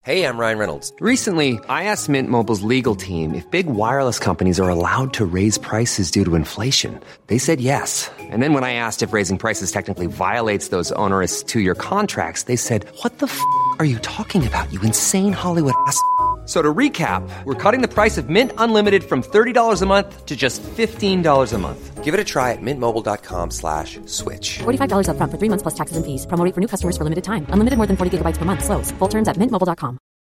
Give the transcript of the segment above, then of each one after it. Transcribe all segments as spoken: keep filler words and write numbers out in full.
Hey, I'm Ryan Reynolds. Recently, I asked Mint Mobile's legal team if big wireless companies are allowed to raise prices due to inflation. They said yes. And then when I asked if raising prices technically violates those onerous two-year contracts, they said, "What the f*** are you talking about, you insane Hollywood ass?" So to recap, we're cutting the price of Mint Unlimited from thirty dollars a month to just fifteen dollars a month. Give it a try at mintmobile.com slash switch. forty-five dollars up front for three months plus taxes and fees. Promo rate for new customers for limited time. Unlimited more than forty gigabytes per month. Slows full terms at mint mobile dot com.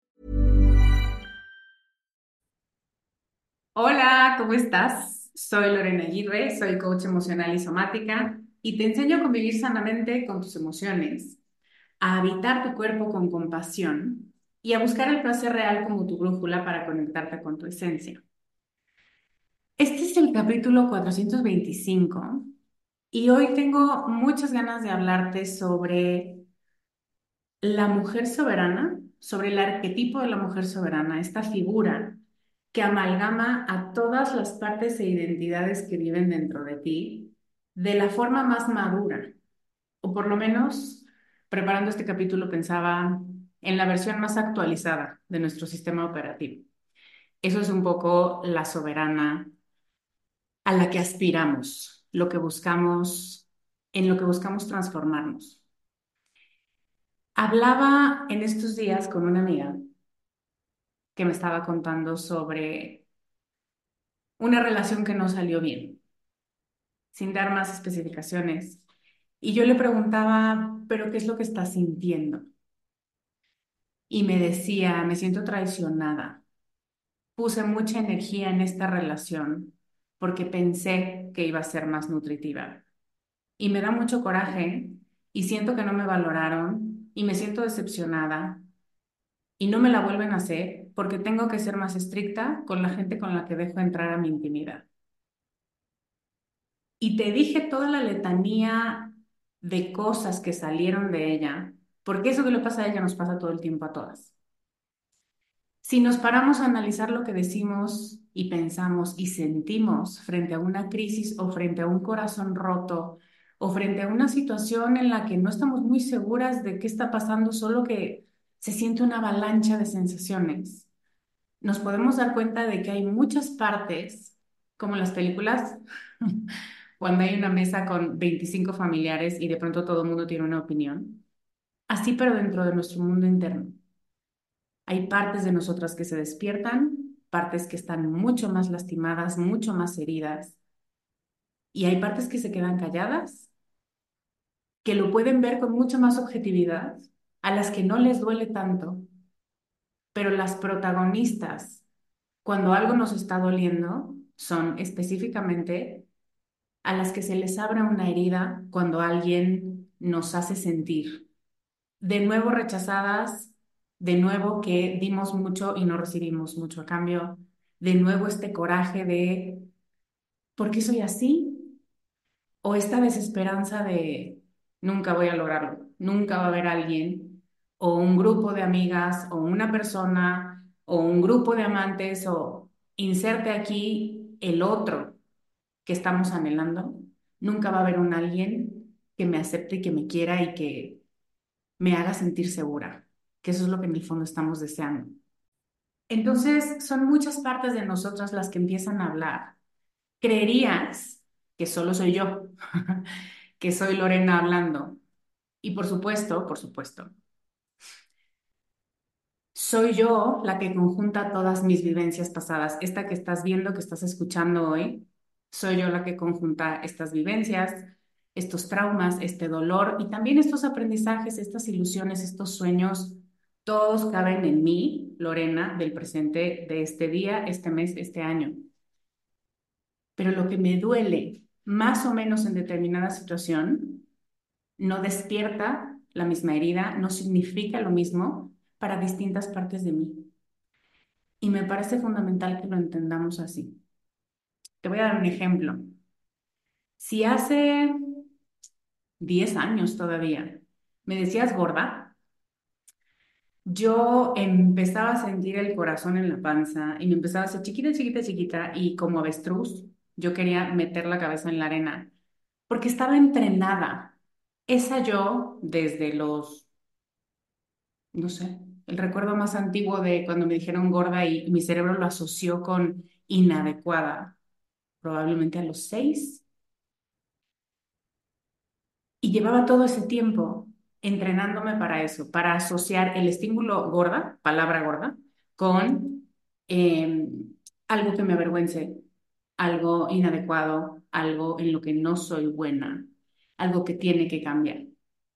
Hola, ¿cómo estás? Soy Lorena Aguirre, soy coach emocional y somática y te enseño a convivir sanamente con tus emociones, a habitar tu cuerpo con compasión y a buscar el placer real como tu brújula para conectarte con tu esencia. Este es el capítulo cuatrocientos veinticinco y hoy tengo muchas ganas de hablarte sobre la mujer soberana, sobre el arquetipo de la mujer soberana, esta figura que amalgama a todas las partes e identidades que viven dentro de ti de la forma más madura, o por lo menos preparando este capítulo pensaba en la versión más actualizada de nuestro sistema operativo. Eso es un poco la soberana a la que aspiramos, lo que buscamos, en lo que buscamos transformarnos. Hablaba en estos días con una amiga que me estaba contando sobre una relación que no salió bien, sin dar más especificaciones. Y yo le preguntaba, ¿pero qué es lo que estás sintiendo? Y me decía, me siento traicionada. Puse mucha energía en esta relación porque pensé que iba a ser más nutritiva. Y me da mucho coraje y siento que no me valoraron y me siento decepcionada y no me la vuelven a hacer porque tengo que ser más estricta con la gente con la que dejo entrar a mi intimidad. Y te dije toda la letanía de cosas que salieron de ella, porque eso que le pasa a ella nos pasa todo el tiempo a todas. Si nos paramos a analizar lo que decimos y pensamos y sentimos frente a una crisis o frente a un corazón roto o frente a una situación en la que no estamos muy seguras de qué está pasando, solo que se siente una avalancha de sensaciones, nos podemos dar cuenta de que hay muchas partes, como en las películas, cuando hay una mesa con veinticinco familiares y de pronto todo el mundo tiene una opinión, así pero dentro de nuestro mundo interno. Hay partes de nosotras que se despiertan, partes que están mucho más lastimadas, mucho más heridas, y hay partes que se quedan calladas, que lo pueden ver con mucha más objetividad, a las que no les duele tanto, pero las protagonistas, cuando algo nos está doliendo, son específicamente a las que se les abre una herida cuando alguien nos hace sentir. De nuevo rechazadas, de nuevo que dimos mucho y no recibimos mucho a cambio, de nuevo este coraje de ¿por qué soy así? O esta desesperanza de nunca voy a lograrlo, nunca va a haber alguien, o un grupo de amigas, o una persona, o un grupo de amantes, o inserte aquí el otro que estamos anhelando, nunca va a haber un alguien que me acepte y que me quiera y que me haga sentir segura, que eso es lo que en el fondo estamos deseando. Entonces, son muchas partes de nosotras las que empiezan a hablar. Creerías que solo soy yo, que soy Lorena hablando. Y por supuesto, por supuesto, soy yo la que conjunta todas mis vivencias pasadas. Esta que estás viendo, que estás escuchando hoy, soy yo la que conjunta estas vivencias, estos traumas, este dolor y también estos aprendizajes, estas ilusiones, estos sueños. Todos caben en mí, Lorena, del presente, de este día, este mes, este año. Pero lo que me duele, más o menos en determinada situación, no despierta la misma herida, no significa lo mismo para distintas partes de mí. Y me parece fundamental que lo entendamos así. Te voy a dar un ejemplo. Si hace diez años todavía me decías gorda, yo empezaba a sentir el corazón en la panza y me empezaba a hacer chiquita, chiquita, chiquita y como avestruz, yo quería meter la cabeza en la arena porque estaba entrenada. Esa yo desde los, no sé, el recuerdo más antiguo de cuando me dijeron gorda y mi cerebro lo asoció con inadecuada, probablemente a los seis. Y llevaba todo ese tiempo entrenándome para eso, para asociar el estímulo gorda, palabra gorda, con eh, algo que me avergüence, algo inadecuado, algo en lo que no soy buena, algo que tiene que cambiar.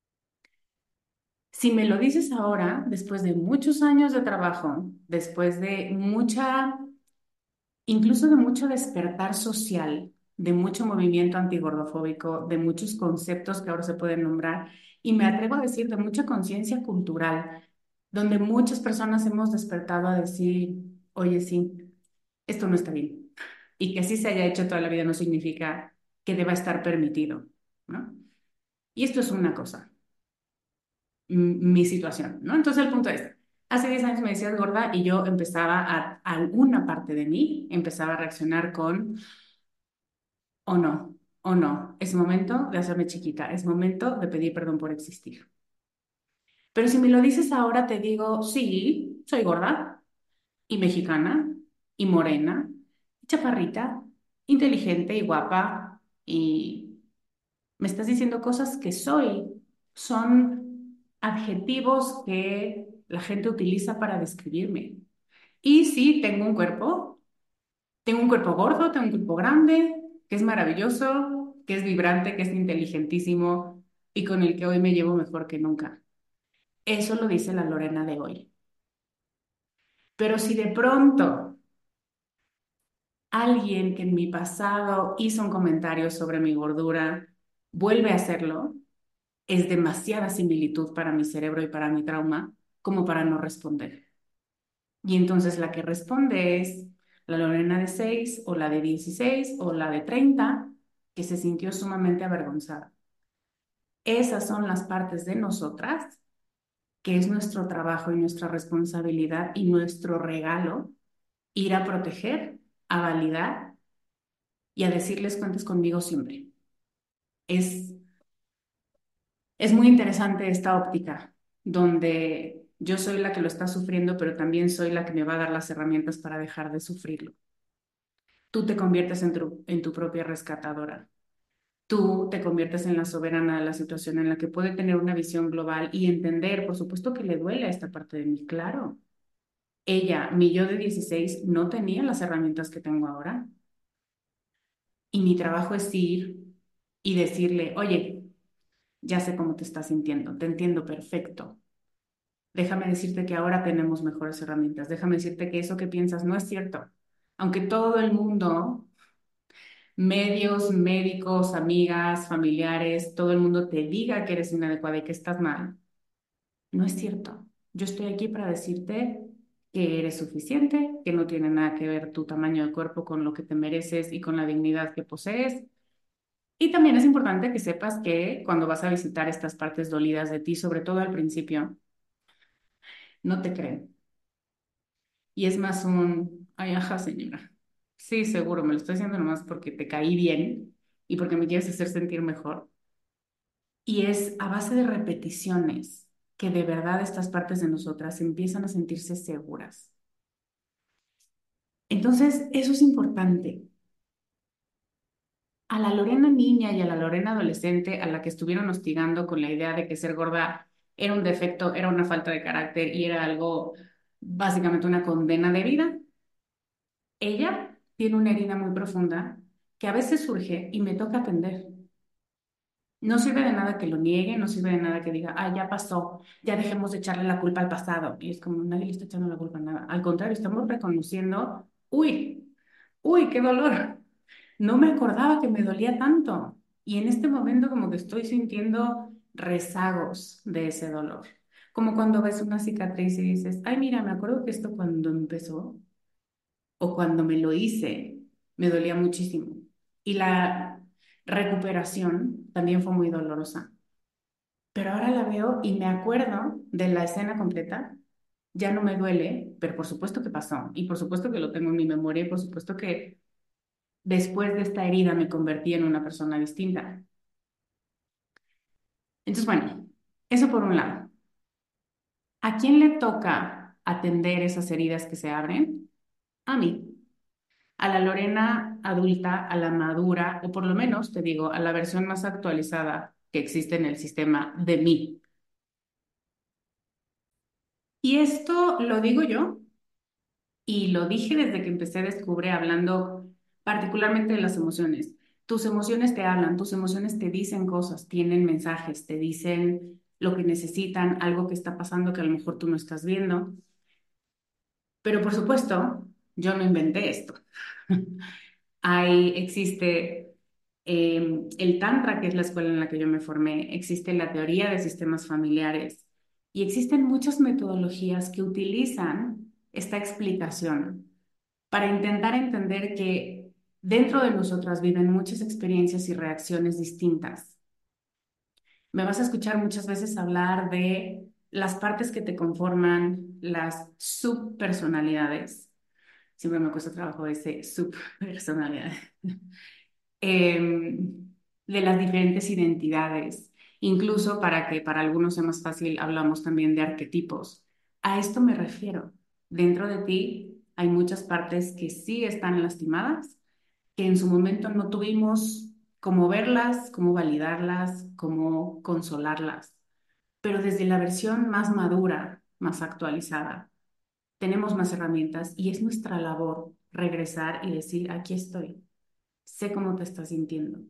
Si me lo dices ahora, después de muchos años de trabajo, después de mucha, incluso de mucho despertar social, de mucho movimiento antigordofóbico, de muchos conceptos que ahora se pueden nombrar, y me atrevo a decir de mucha conciencia cultural, donde muchas personas hemos despertado a decir, oye, sí, esto no está bien. Y que así se haya hecho toda la vida no significa que deba estar permitido, ¿no? Y esto es una cosa, mi situación, ¿no? Entonces el punto es, hace diez años me decías gorda y yo empezaba a, alguna parte de mí empezaba a reaccionar con, o no, o no, es momento de hacerme chiquita, es momento de pedir perdón por existir. Pero si me lo dices ahora, te digo, sí, soy gorda y mexicana y morena, y chaparrita, inteligente y guapa y me estás diciendo cosas que soy, son adjetivos que la gente utiliza para describirme. Y sí, tengo un cuerpo, tengo un cuerpo gordo, tengo un cuerpo grande, que es maravilloso, que es vibrante, que es inteligentísimo y con el que hoy me llevo mejor que nunca. Eso lo dice la Lorena de hoy. Pero si de pronto alguien que en mi pasado hizo un comentario sobre mi gordura vuelve a hacerlo, es demasiada similitud para mi cerebro y para mi trauma como para no responder. Y entonces la que responde es la Lorena de seis o la de dieciséis o la de treinta que se sintió sumamente avergonzada. Esas son las partes de nosotras que es nuestro trabajo y nuestra responsabilidad y nuestro regalo ir a proteger, a validar y a decirles cuentes conmigo siempre. Es Es muy interesante esta óptica, donde yo soy la que lo está sufriendo, pero también soy la que me va a dar las herramientas para dejar de sufrirlo. Tú te conviertes en tu, en tu propia rescatadora. Tú te conviertes en la soberana de la situación en la que puede tener una visión global y entender, por supuesto que le duele a esta parte de mí, claro. Ella, mi yo de dieciséis, no tenía las herramientas que tengo ahora. Y mi trabajo es ir y decirle, oye, ya sé cómo te estás sintiendo, te entiendo perfecto. Déjame decirte que ahora tenemos mejores herramientas. Déjame decirte que eso que piensas no es cierto. Aunque todo el mundo, medios, médicos, amigas, familiares, todo el mundo te diga que eres inadecuada y que estás mal, no es cierto. Yo estoy aquí para decirte que eres suficiente, que no tiene nada que ver tu tamaño de cuerpo con lo que te mereces y con la dignidad que posees. Y también es importante que sepas que cuando vas a visitar estas partes dolidas de ti, sobre todo al principio, no te creen. Y es más un, ay, ajá, señora. Sí, seguro, me lo estoy haciendo nomás porque te caí bien y porque me quieres hacer sentir mejor. Y es a base de repeticiones que de verdad estas partes de nosotras empiezan a sentirse seguras. Entonces, eso es importante. A la Lorena niña y a la Lorena adolescente a la que estuvieron hostigando con la idea de que ser gorda era un defecto, era una falta de carácter y era algo, básicamente una condena de vida. Ella tiene una herida muy profunda que a veces surge y me toca atender. No sirve de nada que lo niegue, no sirve de nada que diga, ah, ya pasó, ya dejemos de echarle la culpa al pasado. Y es como, nadie le está echando la culpa a nada. Al contrario, estamos reconociendo, uy, uy, qué dolor. No me acordaba que me dolía tanto. Y en este momento como que estoy sintiendo rezagos de ese dolor. Como cuando ves una cicatriz y dices, ay, mira, me acuerdo que esto cuando empezó o cuando me lo hice, me dolía muchísimo. Y la recuperación también fue muy dolorosa. Pero ahora la veo y me acuerdo de la escena completa. Ya no me duele, pero por supuesto que pasó. Y por supuesto que lo tengo en mi memoria y por supuesto que después de esta herida me convertí en una persona distinta. Entonces, bueno, eso por un lado. ¿A quién le toca atender esas heridas que se abren? A mí. A la Lorena adulta, a la madura, o por lo menos, te digo, a la versión más actualizada que existe en el sistema de mí. Y esto lo digo yo y lo dije desde que empecé a descubrir hablando particularmente de las emociones. Tus emociones te hablan, tus emociones te dicen cosas, tienen mensajes, te dicen lo que necesitan, algo que está pasando que a lo mejor tú no estás viendo. Pero por supuesto, yo no inventé esto. Hay, existe eh, el Tantra, que es la escuela en la que yo me formé, existe la teoría de sistemas familiares y existen muchas metodologías que utilizan esta explicación para intentar entender que dentro de nosotras viven muchas experiencias y reacciones distintas. Me vas a escuchar muchas veces hablar de las partes que te conforman, las subpersonalidades. Siempre me cuesta trabajo ese subpersonalidad. em, de las diferentes identidades, incluso para que para algunos sea más fácil, hablamos también de arquetipos. A esto me refiero. Dentro de ti hay muchas partes que sí están lastimadas, que en su momento no tuvimos cómo verlas, cómo validarlas, cómo consolarlas, pero desde la versión más madura, más actualizada, tenemos más herramientas y es nuestra labor regresar y decir, aquí estoy, sé cómo te estás sintiendo,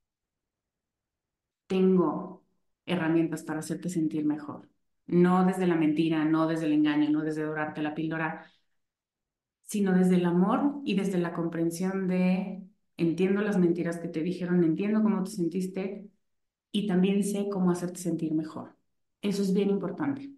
tengo herramientas para hacerte sentir mejor. No desde la mentira, no desde el engaño, no desde dorarte la píldora, sino desde el amor y desde la comprensión de entiendo las mentiras que te dijeron, entiendo cómo te sentiste y también sé cómo hacerte sentir mejor. Eso es bien importante.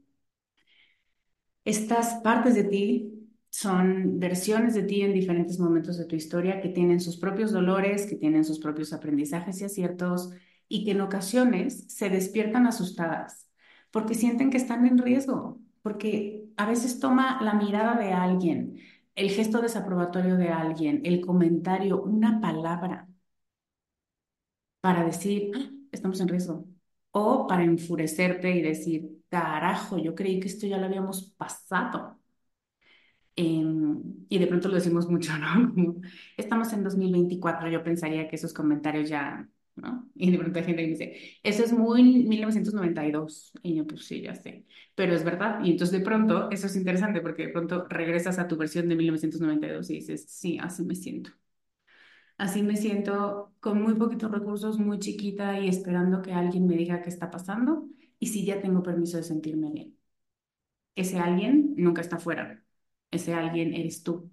Estas partes de ti son versiones de ti en diferentes momentos de tu historia que tienen sus propios dolores, que tienen sus propios aprendizajes y aciertos y que en ocasiones se despiertan asustadas porque sienten que están en riesgo, porque a veces toma la mirada de alguien, el gesto desaprobatorio de alguien, el comentario, una palabra para decir, "Ah, estamos en riesgo", o para enfurecerte y decir, carajo, yo creí que esto ya lo habíamos pasado. Em, y de pronto lo decimos mucho, ¿no? Como, estamos en dos mil veinticuatro, yo pensaría que esos comentarios ya, ¿no? Y de pronto hay gente que me dice, eso es muy mil novecientos noventa y dos. Y yo, pues sí, ya sé, pero es verdad. Y entonces de pronto, eso es interesante porque de pronto regresas a tu versión de mil novecientos noventa y dos y dices, sí, así me siento. Así me siento con muy poquitos recursos, muy chiquita y esperando que alguien me diga qué está pasando y si ya tengo permiso de sentirme bien. Ese alguien nunca está fuera. Ese alguien eres tú.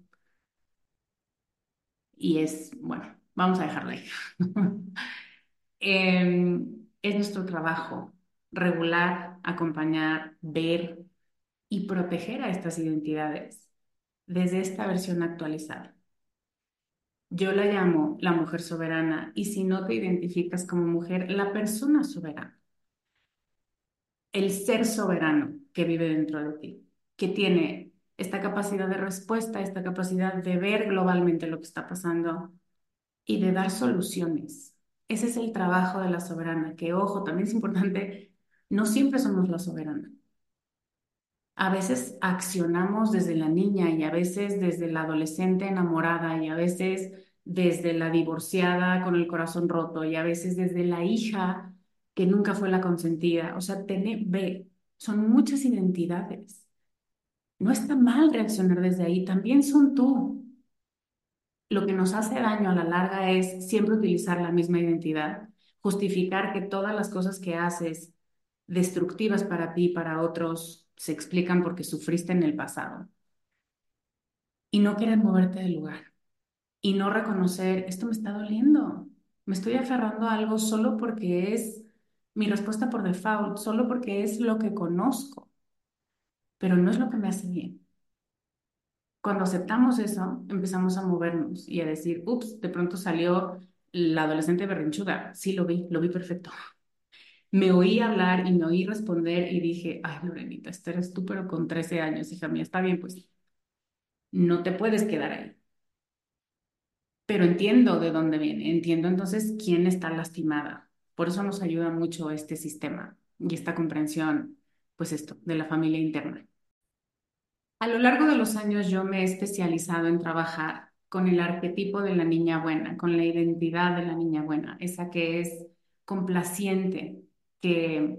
Y es, bueno, vamos a dejarlo ahí. Em, es nuestro trabajo regular, acompañar, ver y proteger a estas identidades desde esta versión actualizada. Yo la llamo la mujer soberana y si no te identificas como mujer, la persona soberana, el ser soberano que vive dentro de ti, que tiene esta capacidad de respuesta, esta capacidad de ver globalmente lo que está pasando y de dar soluciones. Ese es el trabajo de la soberana, que ojo, también es importante, no siempre somos la soberana. A veces accionamos desde la niña y a veces desde la adolescente enamorada y a veces desde la divorciada con el corazón roto y a veces desde la hija que nunca fue la consentida. O sea, tener, ve, son muchas identidades. No está mal reaccionar desde ahí, también son tú. Lo que nos hace daño a la larga es siempre utilizar la misma identidad, justificar que todas las cosas que haces destructivas para ti y para otros se explican porque sufriste en el pasado y no querer moverte del lugar y no reconocer, esto me está doliendo, me estoy aferrando a algo solo porque es mi respuesta por default, solo porque es lo que conozco, pero no es lo que me hace bien. Cuando aceptamos eso, empezamos a movernos y a decir, ups, de pronto salió la adolescente berrinchuda. Sí, lo vi, lo vi perfecto. Me oí hablar y me oí responder y dije, ay, Lorenita, esta eres tú, pero con trece años, hija mía, está bien, pues no te puedes quedar ahí. Pero entiendo de dónde viene, entiendo entonces quién está lastimada. Por eso nos ayuda mucho este sistema y esta comprensión pues esto, de la familia interna. A lo largo de los años yo me he especializado en trabajar con el arquetipo de la niña buena, con la identidad de la niña buena, esa que es complaciente, que,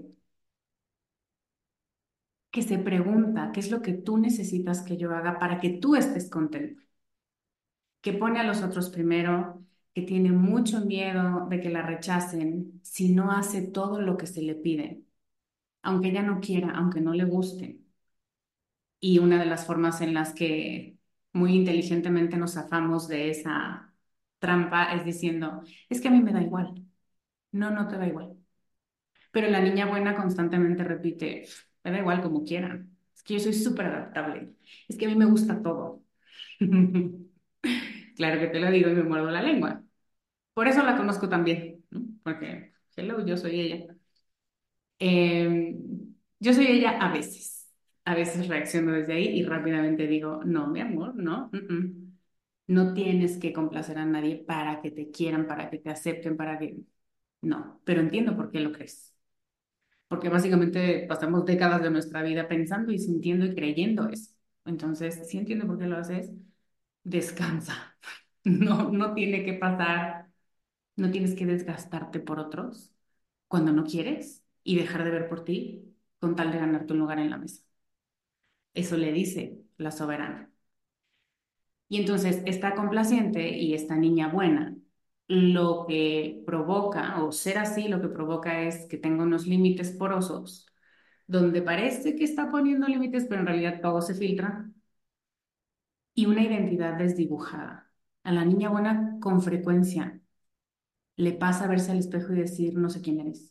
que se pregunta qué es lo que tú necesitas que yo haga para que tú estés contento, que pone a los otros primero, que tiene mucho miedo de que la rechacen si no hace todo lo que se le pide, aunque ella no quiera, aunque no le guste. Y una de las formas en las que muy inteligentemente nos zafamos de esa trampa es diciendo, es que a mí me da igual. No, no te da igual. Pero la niña buena constantemente repite, me da igual como quiera. Es que yo soy súper adaptable. Es que a mí me gusta todo. Claro que te lo digo y me muerdo la lengua. Por eso la conozco también, ¿no? Porque, hello, yo soy ella. Eh, yo soy ella a veces. A veces reacciono desde ahí y rápidamente digo, no, mi amor, no. mm, mm. No tienes que complacer a nadie para que te quieran, para que te acepten, para que... No, pero entiendo por qué lo crees. Porque básicamente pasamos décadas de nuestra vida pensando y sintiendo y creyendo eso. Entonces, si entiendo por qué lo haces, descansa. No, no tiene que pasar, no tienes que desgastarte por otros cuando no quieres y dejar de ver por ti con tal de ganarte un lugar en la mesa. Eso le dice la soberana. Y entonces esta complaciente y esta niña buena, lo que provoca, o ser así, lo que provoca es que tenga unos límites porosos, donde parece que está poniendo límites, pero en realidad todo se filtra, y una identidad desdibujada. A la niña buena con frecuencia le pasa verse al espejo y decir, no sé quién eres.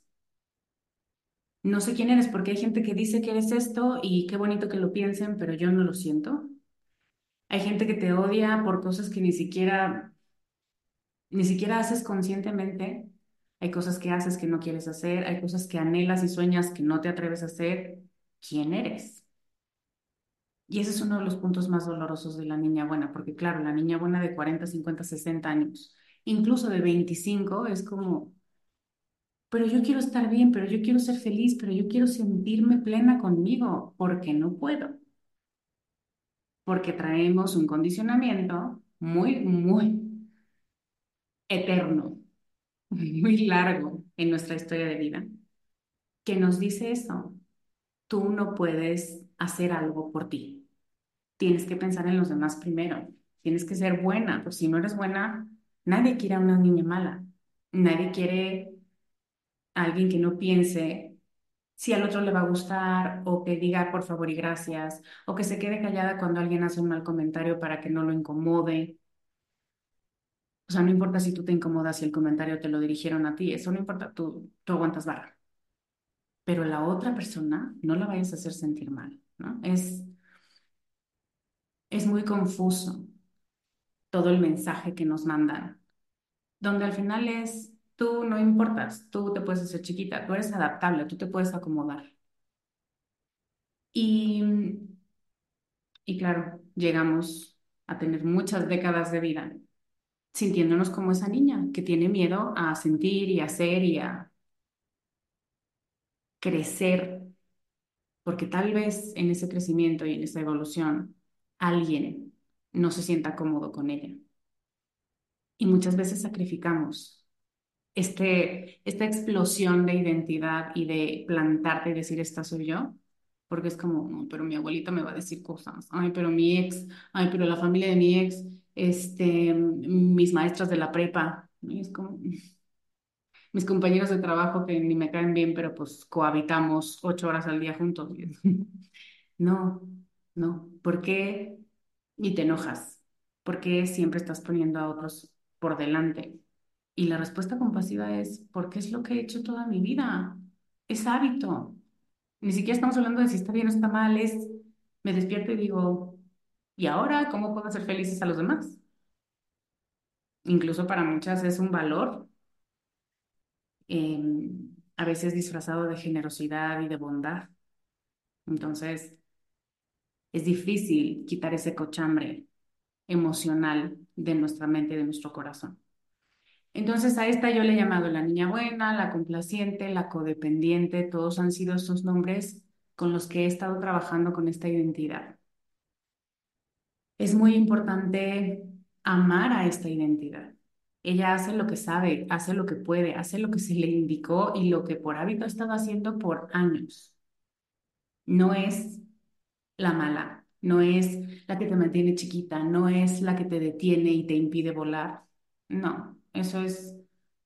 No sé quién eres porque hay gente que dice que eres esto y qué bonito que lo piensen, pero yo no lo siento. Hay gente que te odia por cosas que ni siquiera, ni siquiera haces conscientemente. Hay cosas que haces que no quieres hacer, hay cosas que anhelas y sueñas que no te atreves a hacer. ¿Quién eres? Y ese es uno de los puntos más dolorosos de la niña buena, porque claro, la niña buena de cuarenta, cincuenta, sesenta años, incluso de veinticinco, es como, pero yo quiero estar bien, pero yo quiero ser feliz, pero yo quiero sentirme plena conmigo, porque no puedo, porque traemos un condicionamiento muy, muy eterno, muy largo en nuestra historia de vida, que nos dice eso, tú no puedes hacer algo por ti, tienes que pensar en los demás primero, tienes que ser buena, pues si no eres buena, nadie quiere a una niña mala, nadie quiere a alguien que no piense si al otro le va a gustar o que diga por favor y gracias o que se quede callada cuando alguien hace un mal comentario para que no lo incomode. O sea, no importa si tú te incomodas si el comentario te lo dirigieron a ti, eso no importa, tú, tú aguantas barra. Pero la otra persona no la vayas a hacer sentir mal, ¿no? Es, es muy confuso todo el mensaje que nos mandan, donde al final es, tú no importas, tú te puedes hacer chiquita, tú eres adaptable, tú te puedes acomodar. Y, y claro, llegamos a tener muchas décadas de vida sintiéndonos como esa niña que tiene miedo a sentir y a ser y a crecer, porque tal vez en ese crecimiento y en esa evolución alguien no se sienta cómodo con ella. Y muchas veces sacrificamos este, esta explosión de identidad y de plantarte y decir, esta soy yo, porque es como, "No, pero mi abuelita me va a decir cosas, ay, pero mi ex, ay, pero la familia de mi ex, este, mis maestras de la prepa", y es como, mis compañeros de trabajo que ni me caen bien, pero pues cohabitamos ocho horas al día juntos. No, no, ¿por qué? Y te enojas, ¿por qué siempre estás poniendo a otros por delante? Y la respuesta compasiva es, porque es lo que he hecho toda mi vida, es hábito. Ni siquiera estamos hablando de si está bien o está mal, es, me despierto y digo, ¿y ahora cómo puedo hacer felices a los demás? Incluso para muchas es un valor, eh, a veces disfrazado de generosidad y de bondad. Entonces, es difícil quitar ese cochambre emocional de nuestra mente y de nuestro corazón. Entonces, a esta yo le he llamado la niña buena, la complaciente, la codependiente, todos han sido esos nombres con los que he estado trabajando con esta identidad. Es muy importante amar a esta identidad. Ella hace lo que sabe, hace lo que puede, hace lo que se le indicó y lo que por hábito ha estado haciendo por años. No es la mala, no es la que te mantiene chiquita, no es la que te detiene y te impide volar. No, eso es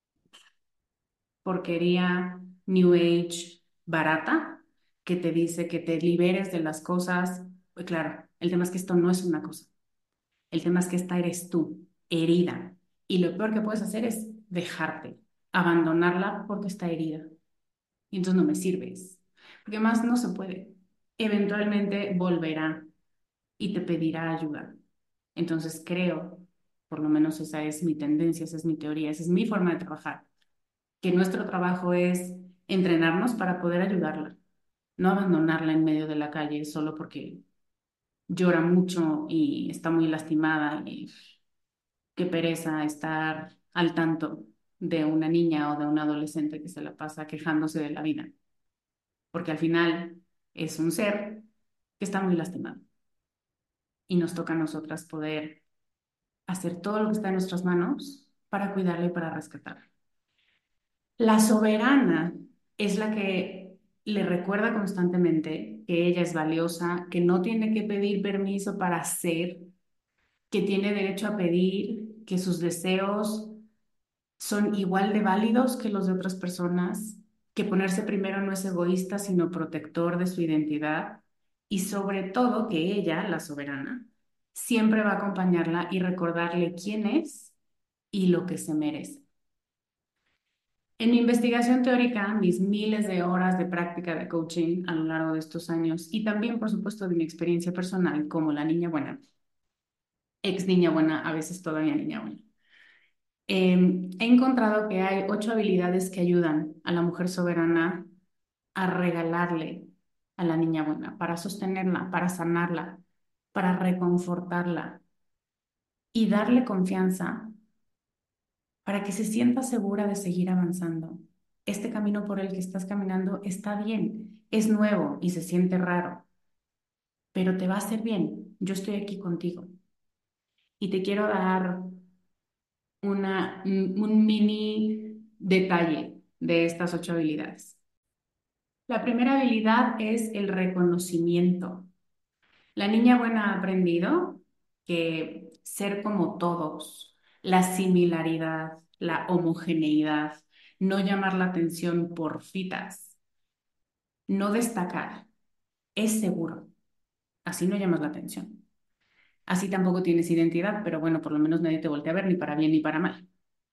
porquería New Age barata que te dice que te liberes de las cosas. Pues claro, el tema es que esto no es una cosa. El tema es que esta eres tú, herida. Y lo peor que puedes hacer es dejarte, abandonarla porque está herida. Y entonces no me sirves. Porque más no se puede. Eventualmente volverá y te pedirá ayuda. Entonces creo, por lo menos esa es mi tendencia, esa es mi teoría, esa es mi forma de trabajar, que nuestro trabajo es entrenarnos para poder ayudarla, no abandonarla en medio de la calle solo porque llora mucho y está muy lastimada y qué pereza estar al tanto de una niña o de un adolescente que se la pasa quejándose de la vida, porque al final es un ser que está muy lastimado y nos toca a nosotras poder hacer todo lo que está en nuestras manos para cuidarla y para rescatarla. La soberana es la que le recuerda constantemente que ella es valiosa, que no tiene que pedir permiso para ser, que tiene derecho a pedir, que sus deseos son igual de válidos que los de otras personas, que ponerse primero no es egoísta, sino protector de su identidad y sobre todo que ella, la soberana, siempre va a acompañarla y recordarle quién es y lo que se merece. En mi investigación teórica, mis miles de horas de práctica de coaching a lo largo de estos años y también, por supuesto, de mi experiencia personal como la niña buena, ex niña buena, a veces todavía niña buena, eh, he encontrado que hay ocho habilidades que ayudan a la mujer soberana a regalarle a la niña buena, para sostenerla, para sanarla, para reconfortarla y darle confianza para que se sienta segura de seguir avanzando. Este camino por el que estás caminando está bien, es nuevo y se siente raro, pero te va a hacer bien. Yo estoy aquí contigo y te quiero dar una, un mini detalle de estas ocho habilidades. La primera habilidad es el reconocimiento. La niña buena ha aprendido que ser como todos, la similaridad, la homogeneidad, no llamar la atención por fitas, no destacar, es seguro. Así no llamas la atención. Así tampoco tienes identidad, pero bueno, por lo menos nadie te voltea a ver ni para bien ni para mal.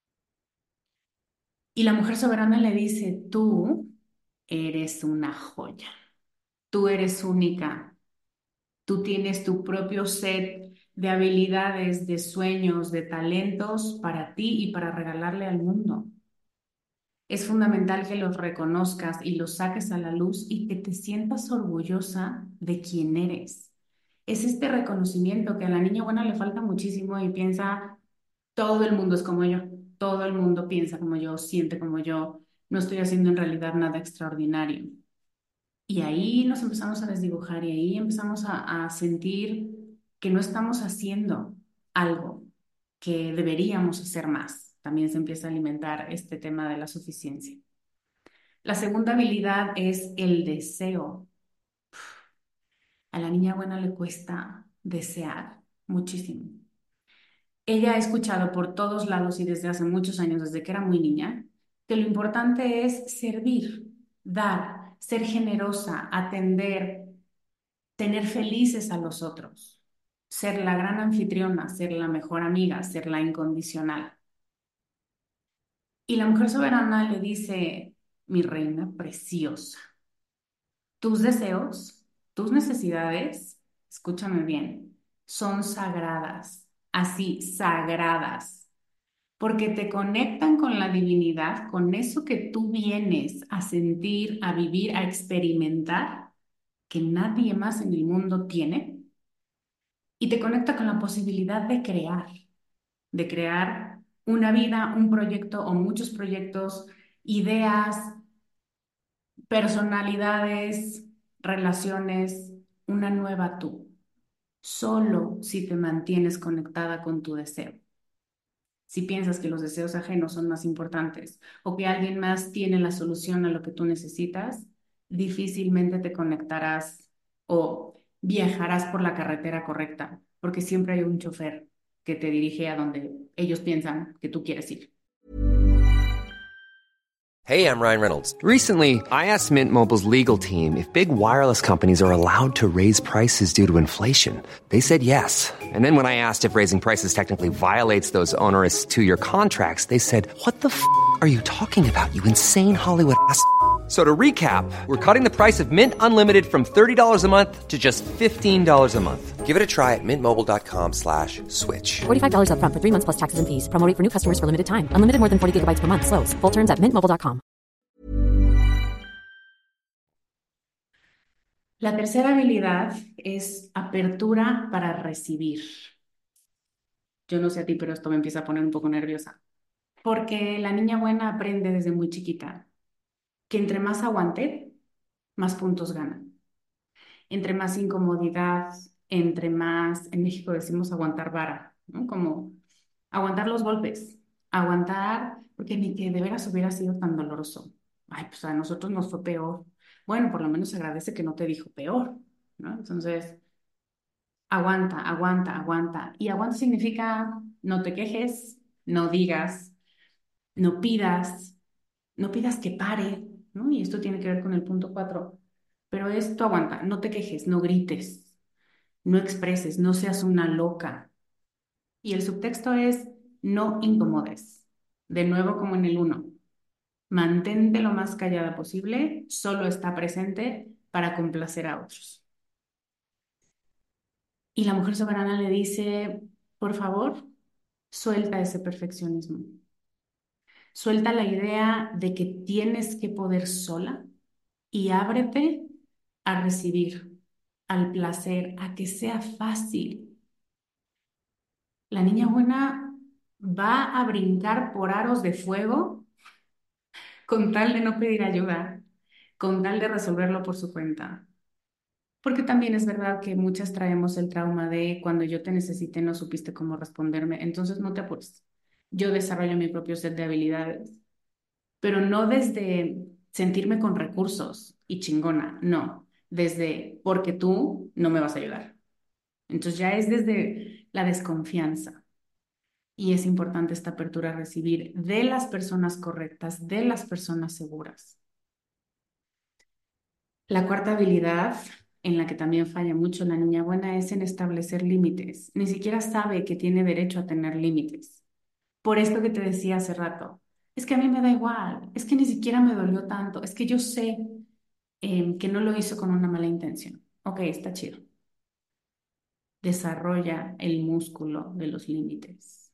Y la mujer soberana le dice, tú eres una joya, tú eres única. Tú tienes tu propio set de habilidades, de sueños, de talentos para ti y para regalarle al mundo. Es fundamental que los reconozcas y los saques a la luz y que te sientas orgullosa de quién eres. Es este reconocimiento que a la niña buena le falta muchísimo y piensa, todo el mundo es como yo, todo el mundo piensa como yo, siente como yo, no estoy haciendo en realidad nada extraordinario. Y ahí nos empezamos a desdibujar y ahí empezamos a, a sentir que no estamos haciendo algo, que deberíamos hacer más. También se empieza a alimentar este tema de la suficiencia. La segunda habilidad es el deseo. A la niña buena le cuesta desear muchísimo. Ella ha escuchado por todos lados y desde hace muchos años, desde que era muy niña, que lo importante es servir, dar, ser generosa, atender, tener felices a los otros, ser la gran anfitriona, ser la mejor amiga, ser la incondicional. Y la mujer soberana le dice, mi reina preciosa, tus deseos, tus necesidades, escúchame bien, son sagradas, así, sagradas, porque te conectan con la divinidad, con eso que tú vienes a sentir, a vivir, a experimentar, que nadie más en el mundo tiene y te conecta con la posibilidad de crear, de crear una vida, un proyecto o muchos proyectos, ideas, personalidades, relaciones, una nueva tú, solo si te mantienes conectada con tu deseo. Si piensas que los deseos ajenos son más importantes o que alguien más tiene la solución a lo que tú necesitas, difícilmente te conectarás o viajarás por la carretera correcta, porque siempre hay un chofer que te dirige a donde ellos piensan que tú quieres ir. Hey, I'm Ryan Reynolds. Recently, I asked Mint Mobile's legal team if big wireless companies are allowed to raise prices due to inflation. They said yes. And then when I asked if raising prices technically violates those onerous two-year contracts, they said, "What the f*** are you talking about, you insane Hollywood ass?" So to recap, we're cutting the price of Mint Unlimited from thirty dollars a month to just fifteen dollars a month. Give it a try at mintmobile.com slash switch. forty-five dollars up front for three months plus taxes and fees. Promo rate for new customers for limited time. Unlimited more than forty gigabytes per month. Slows full terms at mint mobile dot com. La tercera habilidad es apertura para recibir. Yo no sé a ti, pero esto me empieza a poner un poco nerviosa. Porque la niña buena aprende desde muy chiquita que entre más aguante, más puntos gana. Entre más incomodidad, entre más, en México decimos aguantar vara, ¿no? Como aguantar los golpes, aguantar, porque ni que de veras hubiera sido tan doloroso. Ay, pues a nosotros nos fue peor. Bueno, por lo menos agradece que no te dijo peor, ¿no? Entonces, aguanta, aguanta, aguanta. Y aguanta significa no te quejes, no digas, no pidas, no pidas que pare, ¿no? Y esto tiene que ver con el punto cuatro. Pero esto aguanta, no te quejes, no grites, no expreses, no seas una loca. Y el subtexto es no incomodes. De nuevo como en el uno. Mantente lo más callada posible, solo está presente para complacer a otros. Y la mujer soberana le dice, por favor, suelta ese perfeccionismo. Suelta la idea de que tienes que poder sola y ábrete a recibir, al placer, a que sea fácil. La niña buena va a brincar por aros de fuego con tal de no pedir ayuda, con tal de resolverlo por su cuenta. Porque también es verdad que muchas traemos el trauma de cuando yo te necesité no supiste cómo responderme, entonces no te apures. Yo desarrollo mi propio set de habilidades, pero no desde sentirme con recursos y chingona, no, desde porque tú no me vas a ayudar. Entonces ya es desde la desconfianza. Y es importante esta apertura a recibir de las personas correctas, de las personas seguras. La cuarta habilidad en la que también falla mucho la niña buena es en establecer límites. Ni siquiera sabe que tiene derecho a tener límites. Por esto que te decía hace rato, es que a mí me da igual, es que ni siquiera me dolió tanto, es que yo sé eh, que no lo hizo con una mala intención. Ok, está chido. Desarrolla el músculo de los límites.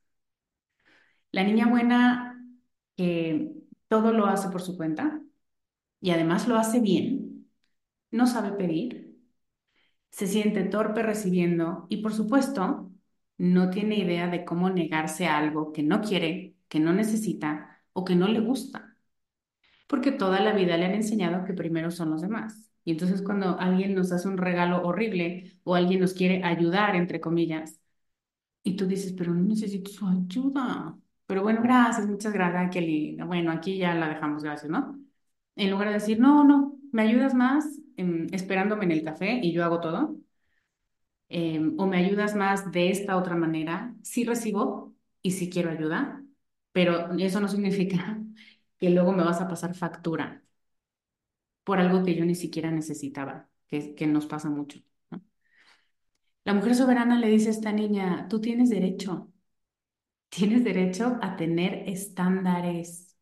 La niña buena que todo lo hace por su cuenta y además lo hace bien, no sabe pedir, se siente torpe recibiendo y por supuesto no tiene idea de cómo negarse a algo que no quiere, que no necesita o que no le gusta, porque toda la vida le han enseñado que primero son los demás. Y entonces cuando alguien nos hace un regalo horrible o alguien nos quiere ayudar, entre comillas, y tú dices, pero no necesito su ayuda. Pero bueno, gracias, muchas gracias, qué linda. Bueno, aquí ya la dejamos, gracias, ¿no? En lugar de decir, no, no, me ayudas más em, esperándome en el café y yo hago todo. Em, o me ayudas más de esta otra manera. Sí recibo y sí quiero ayuda, pero eso no significa que luego me vas a pasar factura por algo que yo ni siquiera necesitaba, que, que nos pasa mucho, ¿no? La mujer soberana le dice a esta niña, tú tienes derecho. Tienes derecho a tener estándares.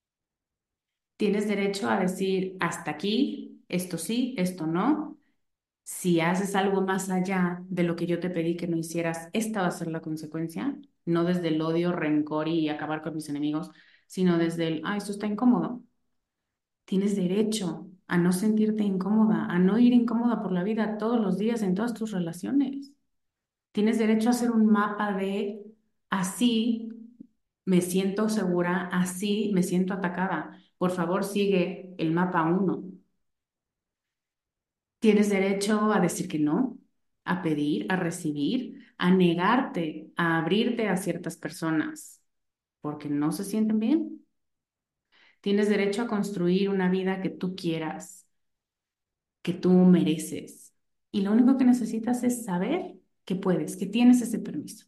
Tienes derecho a decir, hasta aquí, esto sí, esto no. Si haces algo más allá de lo que yo te pedí que no hicieras, esta va a ser la consecuencia. No desde el odio, rencor y acabar con mis enemigos, sino desde el, ah, esto está incómodo. Tienes derecho a no sentirte incómoda, a no ir incómoda por la vida todos los días en todas tus relaciones. Tienes derecho a hacer un mapa de así me siento segura, así me siento atacada. Por favor, sigue el mapa uno. Tienes derecho a decir que no, a pedir, a recibir, a negarte, a abrirte a ciertas personas porque no se sienten bien. Tienes derecho a construir una vida que tú quieras, que tú mereces. Y lo único que necesitas es saber que puedes, que tienes ese permiso.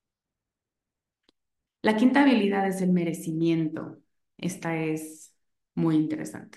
La quinta habilidad es el merecimiento. Esta es muy interesante.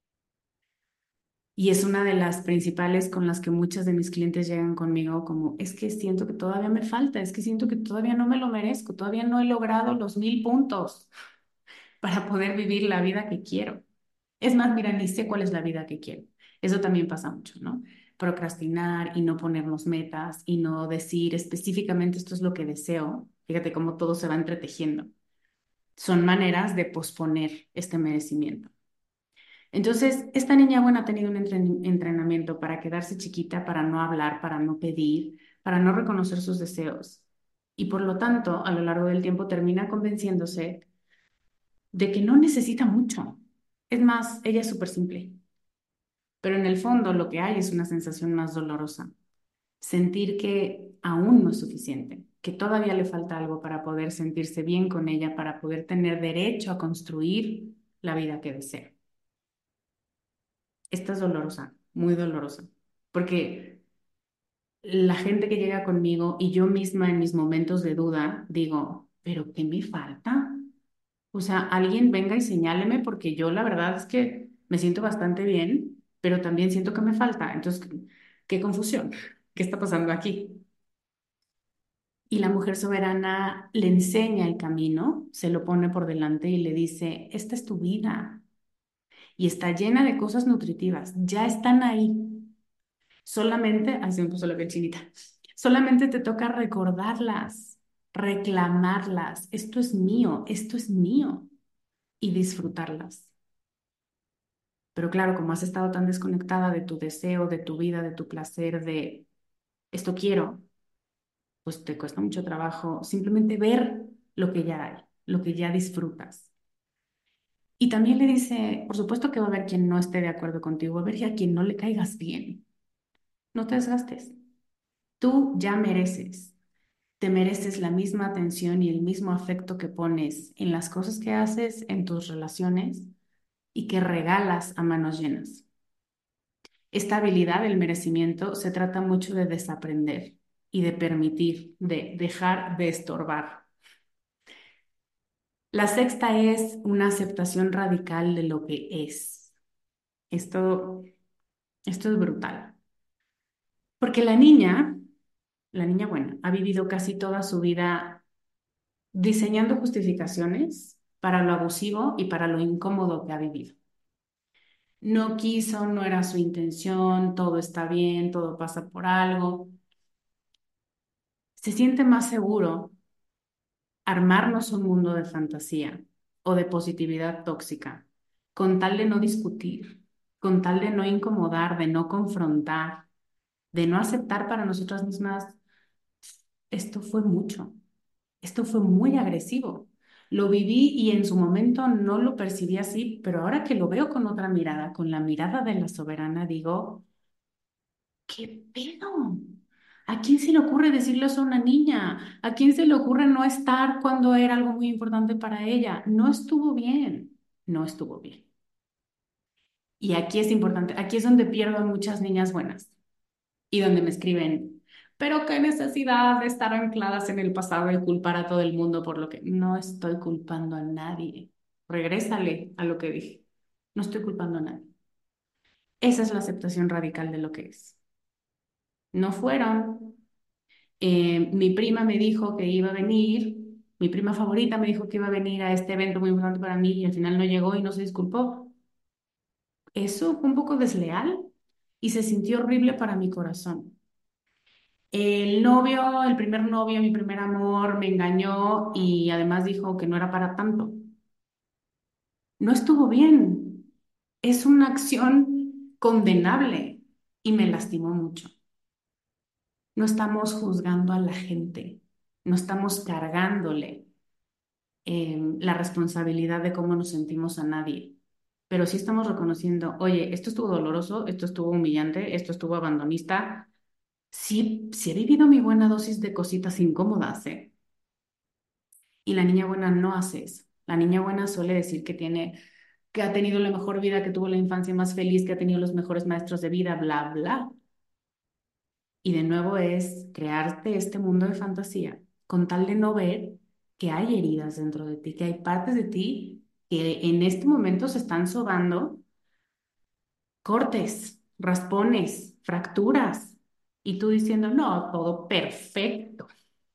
Y es una de las principales con las que muchas de mis clientes llegan conmigo como, es que siento que todavía me falta, es que siento que todavía no me lo merezco, todavía no he logrado los mil puntos para poder vivir la vida que quiero. Es más, mira, ni sé cuál es la vida que quiero. Eso también pasa mucho, ¿no? Procrastinar y no ponernos metas y no decir específicamente esto es lo que deseo. Fíjate cómo todo se va entretejiendo. Son maneras de posponer este merecimiento. Entonces, esta niña buena ha tenido un entren- entrenamiento para quedarse chiquita, para no hablar, para no pedir, para no reconocer sus deseos. Y por lo tanto, a lo largo del tiempo termina convenciéndose de que no necesita mucho. Es más, ella es súper simple. Pero en el fondo lo que hay es una sensación más dolorosa. Sentir que aún no es suficiente, que todavía le falta algo para poder sentirse bien con ella, para poder tener derecho a construir la vida que desea. Esta es dolorosa, muy dolorosa, porque la gente que llega conmigo y yo misma en mis momentos de duda digo, ¿pero qué me falta? O sea, alguien venga y señáleme porque yo la verdad es que me siento bastante bien, pero también siento que me falta. Entonces, qué confusión. ¿Qué está pasando aquí? Y la mujer soberana le enseña el camino, se lo pone por delante y le dice, esta es tu vida y está llena de cosas nutritivas, ya están ahí. Solamente, así me puso la piel chinita, solamente te toca recordarlas, reclamarlas. Esto es mío, esto es mío y disfrutarlas. Pero claro, como has estado tan desconectada de tu deseo, de tu vida, de tu placer, de esto quiero, pues te cuesta mucho trabajo simplemente ver lo que ya hay, lo que ya disfrutas. Y también le dice, por supuesto que va a haber quien no esté de acuerdo contigo, va a haber ya quien no le caigas bien. No te desgastes. Tú ya mereces. Te mereces la misma atención y el mismo afecto que pones en las cosas que haces, en tus relaciones y que regalas a manos llenas. Esta habilidad del merecimiento se trata mucho de desaprender y de permitir, de dejar de estorbar. La sexta es una aceptación radical de lo que es. Esto, esto es brutal. Porque la niña, la niña buena, ha vivido casi toda su vida diseñando justificaciones para lo abusivo y para lo incómodo que ha vivido. No quiso, no era su intención, todo está bien, todo pasa por algo. Se siente más seguro armarnos un mundo de fantasía o de positividad tóxica, con tal de no discutir, con tal de no incomodar, de no confrontar, de no aceptar para nosotras mismas, esto fue mucho, esto fue muy agresivo. Lo viví y en su momento no lo percibí así, pero ahora que lo veo con otra mirada, con la mirada de la soberana, digo, ¿qué pedo? ¿A quién se le ocurre decirle eso a una niña? ¿A quién se le ocurre no estar cuando era algo muy importante para ella? No estuvo bien, no estuvo bien. Y aquí es importante, aquí es donde pierdo a muchas niñas buenas y donde me escriben, pero qué necesidad de estar ancladas en el pasado y culpar a todo el mundo por lo que no estoy culpando a nadie. Regrésale a lo que dije. No estoy culpando a nadie. Esa es la aceptación radical de lo que es. No fueron. Eh, mi prima me dijo que iba a venir, mi prima favorita me dijo que iba a venir a este evento muy importante para mí y al final no llegó y no se disculpó. Eso fue un poco desleal y se sintió horrible para mi corazón. El novio, el primer novio, mi primer amor, me engañó y además dijo que no era para tanto. No estuvo bien. Es una acción condenable y me lastimó mucho. No estamos juzgando a la gente, no estamos cargándole eh, la responsabilidad de cómo nos sentimos a nadie. pero sí estamos reconociendo, oye, esto estuvo doloroso, esto estuvo humillante, esto estuvo abandonista. Sí, sí he vivido mi buena dosis de cositas incómodas, ¿eh? Y la niña buena no hace eso. La niña buena suele decir que tiene, que ha tenido la mejor vida, que tuvo la infancia más feliz, que ha tenido los mejores maestros de vida, bla, bla. Y de nuevo es crearte este mundo de fantasía con tal de no ver que hay heridas dentro de ti, que hay partes de ti que en este momento se están sobando cortes, raspones, fracturas. Y tú diciendo, no, todo perfecto.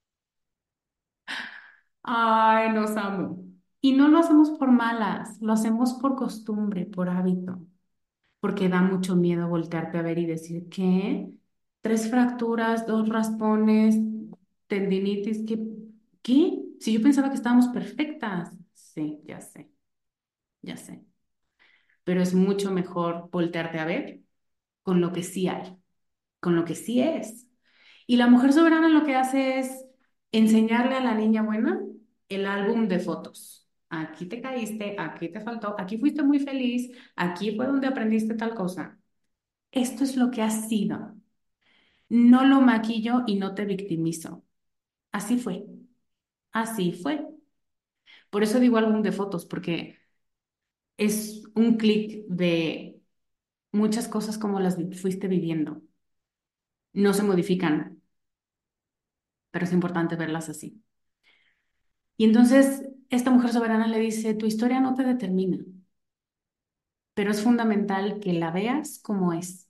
Ay, los amo. Y no lo hacemos por malas, lo hacemos por costumbre, por hábito, porque da mucho miedo voltearte a ver y decir, ¿qué? Tres fracturas, dos raspones, tendinitis, ¿qué? ¿Qué? Si yo pensaba que estábamos perfectas. Sí, ya sé, ya sé. Pero es mucho mejor voltearte a ver con lo que sí hay, con lo que sí es. Y la mujer soberana lo que hace es enseñarle a la niña buena el álbum de fotos. Aquí te caíste, aquí te faltó, aquí fuiste muy feliz, aquí fue donde aprendiste tal cosa. Esto es lo que has sido. No lo maquillo y no te victimizo. Así fue, así fue. Por eso digo álbum de fotos, porque es un clic de muchas cosas como las vi- fuiste viviendo. No se modifican, pero es importante verlas así. Y entonces esta mujer soberana le dice, tu historia no te determina, pero es fundamental que la veas como es.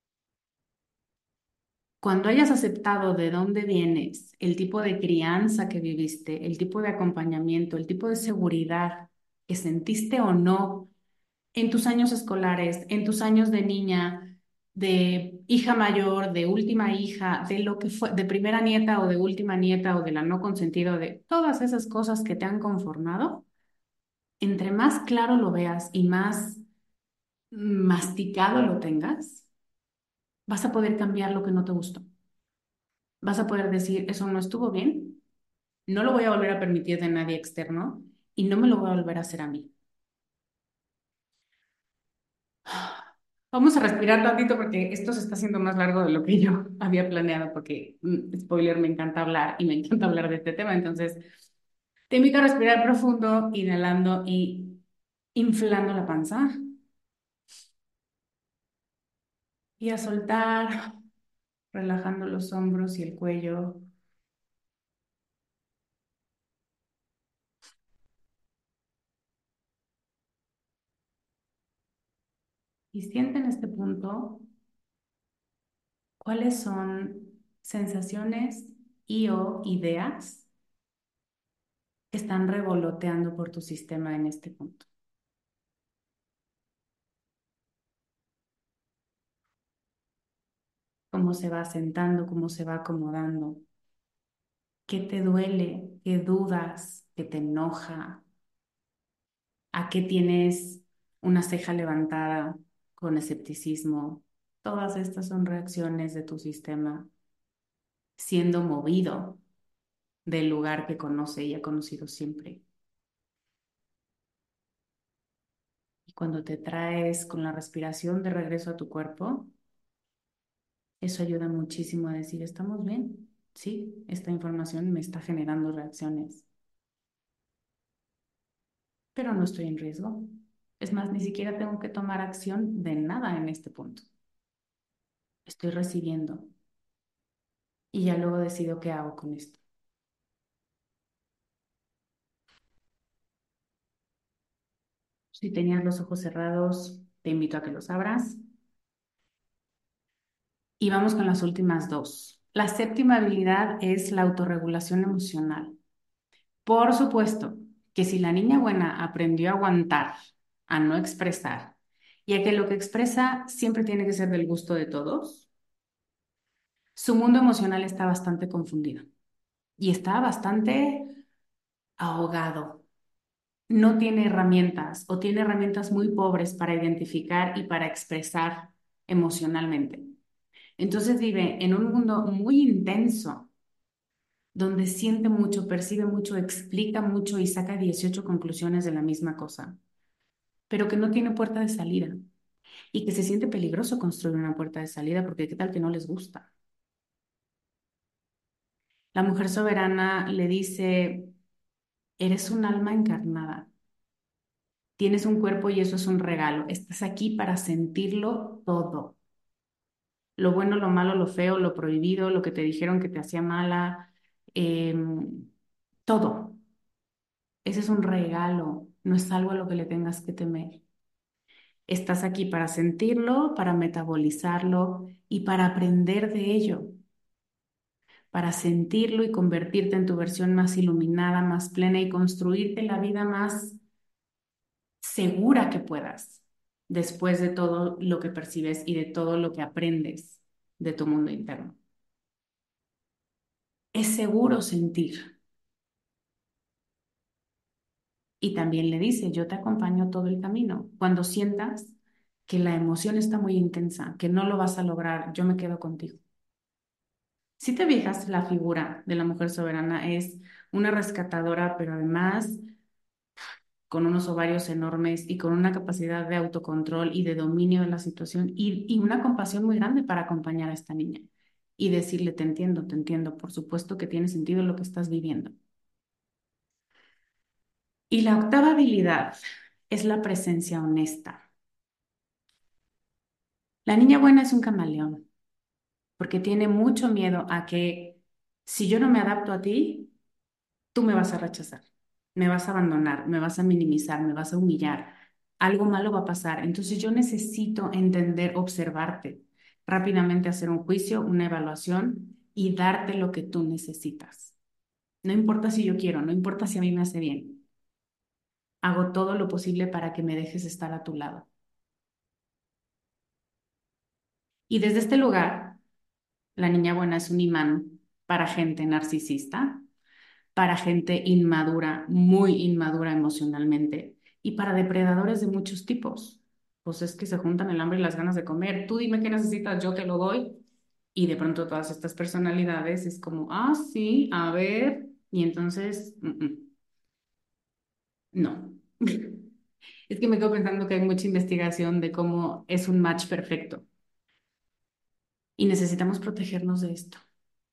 Cuando hayas aceptado de dónde vienes, el tipo de crianza que viviste, el tipo de acompañamiento, el tipo de seguridad que sentiste o no en tus años escolares, en tus años de niña, de hija mayor, de última hija, de lo que fue, de primera nieta o de última nieta o de la no consentida, o de todas esas cosas que te han conformado, entre más claro lo veas y más masticado lo tengas, vas a poder cambiar lo que no te gustó. Vas a poder decir, eso no estuvo bien, no lo voy a volver a permitir de nadie externo y no me lo voy a volver a hacer a mí. Vamos a respirar tantito porque esto se está haciendo más largo de lo que yo había planeado porque, mm, spoiler, me encanta hablar y me encanta hablar de este tema. Entonces, te invito a respirar profundo, inhalando y inflando la panza y a soltar, relajando los hombros y el cuello. Y siente en este punto cuáles son sensaciones y o ideas que están revoloteando por tu sistema en este punto. Cómo se va asentando, cómo se va acomodando. ¿Qué te duele? ¿Qué dudas? ¿Qué te enoja? ¿A qué tienes una ceja levantada con escepticismo? Todas estas son reacciones de tu sistema siendo movido del lugar que conoce y ha conocido siempre. Y cuando te traes con la respiración de regreso a tu cuerpo, eso ayuda muchísimo a decir, ¿estamos bien? Sí, esta información me está generando reacciones, pero no estoy en riesgo. Es más, ni siquiera tengo que tomar acción de nada en este punto. Estoy recibiendo y ya luego decido qué hago con esto. Si tenías los ojos cerrados, te invito a que los abras. Y vamos con las últimas dos. La séptima habilidad es la autorregulación emocional. Por supuesto que si la niña buena aprendió a aguantar, a no expresar, y a que lo que expresa siempre tiene que ser del gusto de todos, su mundo emocional está bastante confundido y está bastante ahogado. No tiene herramientas o tiene herramientas muy pobres para identificar y para expresar emocionalmente. Entonces vive en un mundo muy intenso, donde siente mucho, percibe mucho, explica mucho y saca dieciocho conclusiones de la misma cosa. pero que no tiene puerta de salida y que se siente peligroso construir una puerta de salida porque qué tal que no les gusta. La mujer soberana le dice, eres un alma encarnada, tienes un cuerpo y eso es un regalo, estás aquí para sentirlo todo, lo bueno, lo malo, lo feo, lo prohibido, lo que te dijeron que te hacía mala, em, todo. Ese es un regalo, no es algo a lo que le tengas que temer. Estás aquí para sentirlo, para metabolizarlo y para aprender de ello, para sentirlo y convertirte en tu versión más iluminada, más plena y construirte la vida más segura que puedas después de todo lo que percibes y de todo lo que aprendes de tu mundo interno. Es seguro sentir. Y también le dice, yo te acompaño todo el camino. Cuando sientas que la emoción está muy intensa, que no lo vas a lograr, yo me quedo contigo. Si te fijas, la figura de la mujer soberana es una rescatadora, pero además con unos ovarios enormes y con una capacidad de autocontrol y de dominio de la situación y, y una compasión muy grande para acompañar a esta niña y decirle, te entiendo, te entiendo, por supuesto que tiene sentido lo que estás viviendo. Y la octava habilidad es la presencia honesta. La niña buena es un camaleón porque tiene mucho miedo a que si yo no me adapto a ti, tú me vas a rechazar, me vas a abandonar, me vas a minimizar, me vas a humillar, algo malo va a pasar. Entonces yo necesito entender, observarte, rápidamente hacer un juicio, una evaluación y darte lo que tú necesitas. No importa si yo quiero, no importa si a mí me hace bien. Hago todo lo posible para que me dejes estar a tu lado. Y desde este lugar, la niña buena es un imán para gente narcisista, para gente inmadura, muy inmadura emocionalmente, y para depredadores de muchos tipos. Pues es que se juntan el hambre y las ganas de comer. Tú dime qué necesitas, yo te lo doy. Y de pronto todas estas personalidades es como, ah, sí, a ver. Y entonces, mm, mm, no. Es que me quedo pensando que hay mucha investigación de cómo es un match perfecto. Y necesitamos protegernos de esto.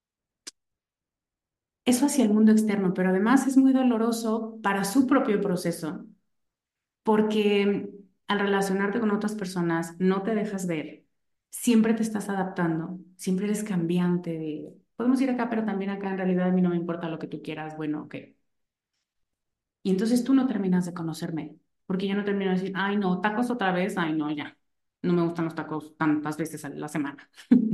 Eso hacia el mundo externo, pero además es muy doloroso para su propio proceso porque al relacionarte con otras personas no te dejas ver, siempre te estás adaptando, siempre eres cambiante de, podemos ir acá, pero también acá en realidad a mí no me importa lo que tú quieras, bueno, ok. Y entonces tú no terminas de conocerme, porque yo no termino de decir, ay, no, tacos otra vez, ay, no, ya, no me gustan los tacos tantas veces a la semana.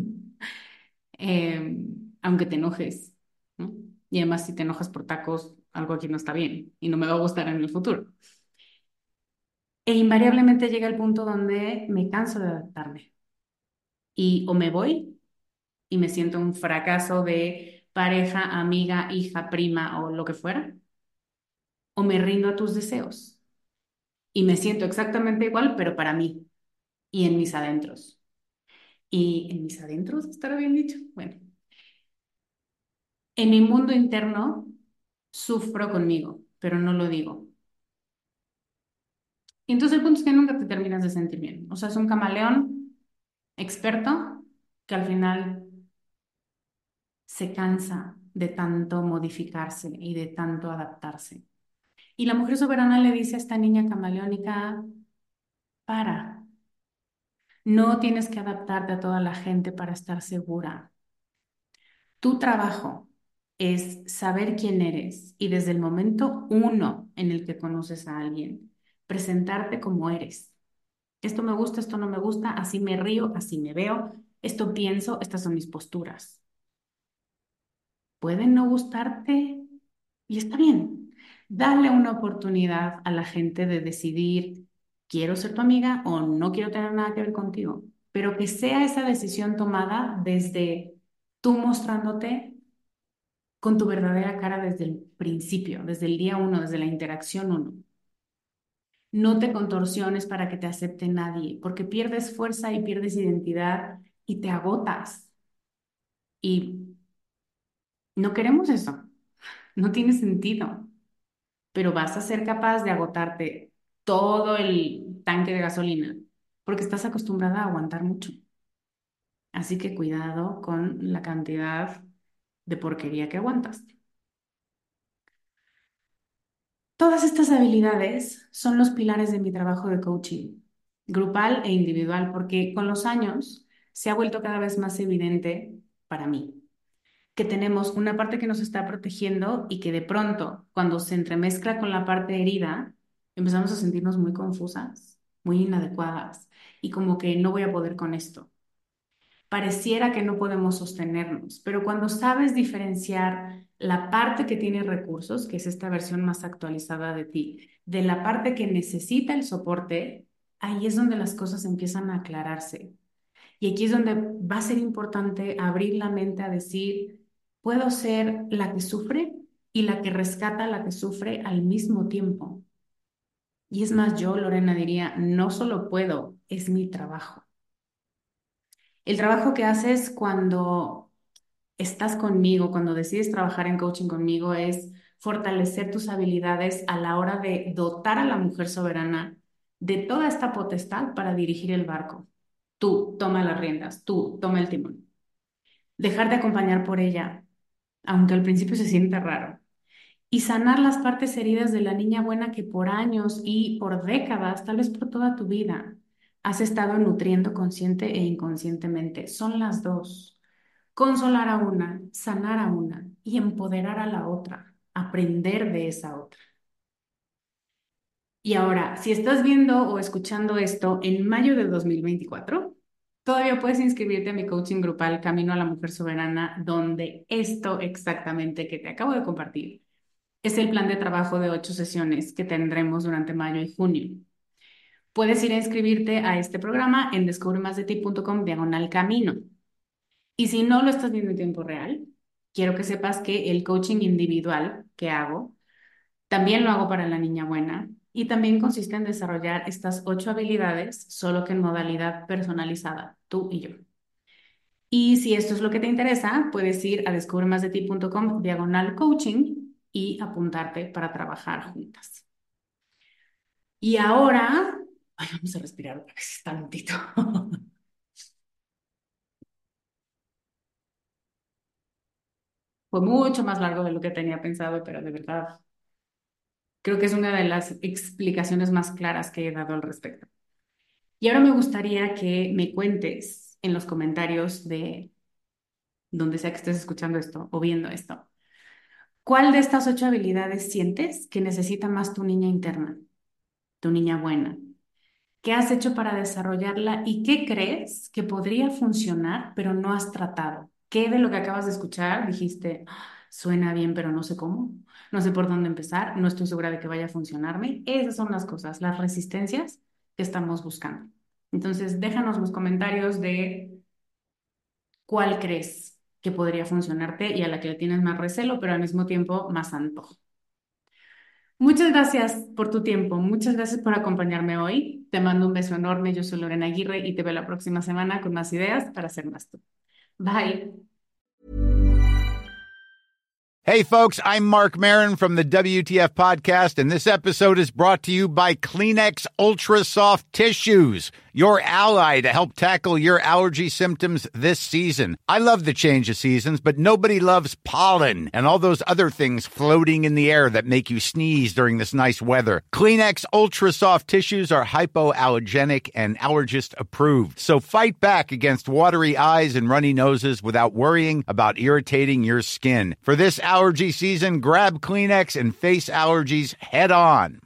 Eh, aunque te enojes, ¿no? Y además si te enojas por tacos, algo aquí no está bien y no me va a gustar en el futuro. E invariablemente llega el punto donde me canso de adaptarme y o me voy y me siento un fracaso de pareja, amiga, hija, prima o lo que fuera, o me rindo a tus deseos y me siento exactamente igual, pero para mí y en mis adentros. Y en mis adentros, estará bien dicho. Bueno, en mi mundo interno sufro conmigo, pero no lo digo. Y entonces el punto es que nunca te terminas de sentir bien. O sea, es un camaleón experto que al final se cansa de tanto modificarse y de tanto adaptarse. Y la mujer soberana le dice a esta niña camaleónica, para, no tienes que adaptarte a toda la gente para estar segura. Tu trabajo es saber quién eres y desde el momento uno en el que conoces a alguien, presentarte como eres. Esto me gusta, esto no me gusta, así me río, así me veo, esto pienso, estas son mis posturas. Pueden no gustarte y está bien. Dale una oportunidad a la gente de decidir, quiero ser tu amiga o no quiero tener nada que ver contigo, pero que sea esa decisión tomada desde tú mostrándote con tu verdadera cara desde el principio, desde el día uno, desde la interacción uno. No te contorsiones para que te acepte nadie, porque pierdes fuerza y pierdes identidad y te agotas. Y no queremos eso, no tiene sentido. Pero vas a ser capaz de agotarte todo el tanque de gasolina, porque estás acostumbrada a aguantar mucho. Así que cuidado con la cantidad de porquería que aguantas. Todas estas habilidades son los pilares de mi trabajo de coaching, grupal e individual, porque con los años se ha vuelto cada vez más evidente para mí que tenemos una parte que nos está protegiendo y que de pronto, cuando se entremezcla con la parte herida, empezamos a sentirnos muy confusas, muy inadecuadas y como que no voy a poder con esto. Pareciera que no podemos sostenernos, pero cuando sabes diferenciar la parte que tiene recursos, que es esta versión más actualizada de ti, de la parte que necesita el soporte, ahí es donde las cosas empiezan a aclararse. Y aquí es donde va a ser importante abrir la mente a decir, puedo ser la que sufre y la que rescata a la que sufre al mismo tiempo. Y es más, yo, Lorena, diría, no solo puedo, es mi trabajo. El trabajo que haces cuando estás conmigo, cuando decides trabajar en coaching conmigo, es fortalecer tus habilidades a la hora de dotar a la mujer soberana de toda esta potestad para dirigir el barco. Tú toma las riendas, tú toma el timón. Dejar de acompañar por ella, aunque al principio se sienta raro. Y sanar las partes heridas de la niña buena que por años y por décadas, tal vez por toda tu vida, has estado nutriendo consciente e inconscientemente. Son las dos. Consolar a una, sanar a una y empoderar a la otra, aprender de esa otra. Y ahora, si estás viendo o escuchando esto en mayo de dos mil veinticuatro, todavía puedes inscribirte a mi coaching grupal Camino a la Mujer Soberana, donde esto exactamente que te acabo de compartir es el plan de trabajo de ocho sesiones que tendremos durante mayo y junio. Puedes ir a inscribirte a este programa en descubremasdeti.com diagonal camino. Y si no lo estás viendo en tiempo real, quiero que sepas que el coaching individual que hago, también lo hago para la niña buena y también consiste en desarrollar estas ocho habilidades, solo que en modalidad personalizada, tú y yo. Y si esto es lo que te interesa, puedes ir a descubremasdeti.com diagonal coaching y apuntarte para trabajar juntas. Y ahora, ay, vamos a respirar otra vez tantito. Fue mucho más largo de lo que tenía pensado, pero de verdad creo que es una de las explicaciones más claras que he dado al respecto. Y ahora me gustaría que me cuentes en los comentarios de donde sea que estés escuchando esto o viendo esto, ¿cuál de estas ocho habilidades sientes que necesita más tu niña interna, tu niña buena? ¿Qué has hecho para desarrollarla y qué crees que podría funcionar, pero no has tratado? ¿Qué de lo que acabas de escuchar dijiste, "Ah, suena bien, pero no sé cómo? No sé por dónde empezar, no estoy segura de que vaya a funcionarme"? Esas son las cosas, las resistencias que estamos buscando. Entonces, déjanos los comentarios de cuál crees que podría funcionarte y a la que le tienes más recelo, pero al mismo tiempo más antojo. Muchas gracias por tu tiempo, muchas gracias por acompañarme hoy. Te mando un beso enorme, yo soy Lorena Aguirre y te veo la próxima semana con más ideas para ser más tú. Bye. Hey, folks, I'm Mark Maron from the W T F Podcast, and this episode is brought to you by Kleenex Ultra Soft Tissues, your ally to help tackle your allergy symptoms this season. I love the change of seasons, but nobody loves pollen and all those other things floating in the air that make you sneeze during this nice weather. Kleenex Ultra Soft Tissues are hypoallergenic and allergist approved, so fight back against watery eyes and runny noses without worrying about irritating your skin. For this allergy season, grab Kleenex and face allergies head on.